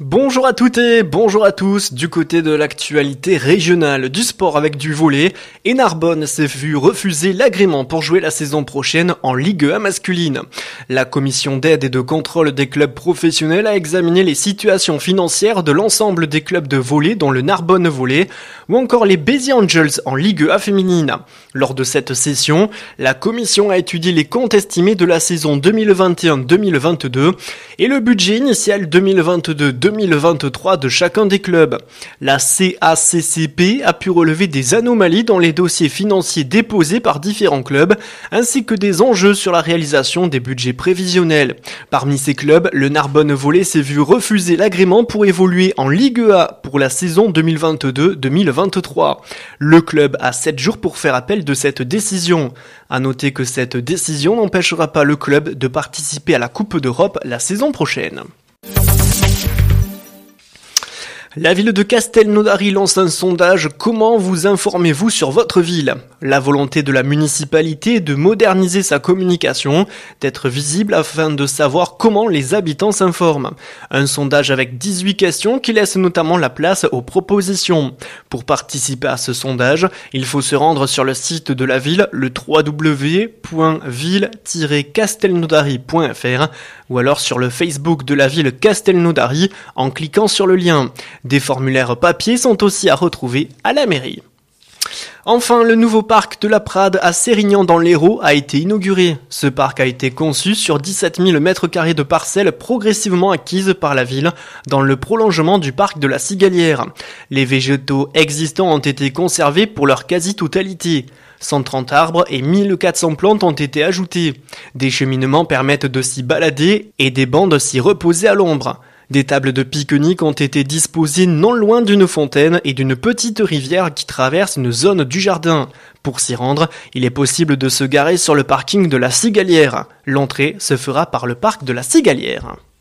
Bonjour à toutes et bonjour à tous. Du côté de l'actualité régionale du sport avec du volley, et Narbonne s'est vu refuser l'agrément pour jouer la saison prochaine en Ligue 1 masculine. La commission d'aide et de contrôle des clubs professionnels a examiné les situations financières de l'ensemble des clubs de volley dont le Narbonne Volley ou encore les Béziers Angels en Ligue 1 féminine. Lors de cette session, la commission a étudié les comptes estimés de la saison 2021-2022 et le budget initial 2022-2023 de chacun des clubs. La CACCP a pu relever des anomalies dans les dossiers financiers déposés par différents clubs, ainsi que des enjeux sur la réalisation des budgets prévisionnels. Parmi ces clubs, le Narbonne Volley s'est vu refuser l'agrément pour évoluer en Ligue 1 pour la saison 2022-2023. Le club a 7 jours pour faire appel de cette décision. À noter que cette décision n'empêchera pas le club de participer à la Coupe d'Europe la saison prochaine. La ville de Castelnaudary lance un sondage « Comment vous informez-vous sur votre ville ?» La volonté de la municipalité est de moderniser sa communication, d'être visible afin de savoir comment les habitants s'informent. Un sondage avec 18 questions qui laisse notamment la place aux propositions. Pour participer à ce sondage, il faut se rendre sur le site de la ville, le www.ville-castelnaudary.fr ou alors sur le Facebook de la ville Castelnaudary en cliquant sur le lien. Des formulaires papier sont aussi à retrouver à la mairie. Enfin, le nouveau parc de la Prade à Sérignan dans l'Hérault a été inauguré. Ce parc a été conçu sur 17 000 m² de parcelles progressivement acquises par la ville dans le prolongement du parc de la Cigalière. Les végétaux existants ont été conservés pour leur quasi-totalité. 130 arbres et 1400 plantes ont été ajoutés. Des cheminements permettent de s'y balader et des bancs de s'y reposer à l'ombre. Des tables de pique-nique ont été disposées non loin d'une fontaine et d'une petite rivière qui traverse une zone du jardin. Pour s'y rendre, il est possible de se garer sur le parking de la Cigalière. L'entrée se fera par le parc de la Cigalière.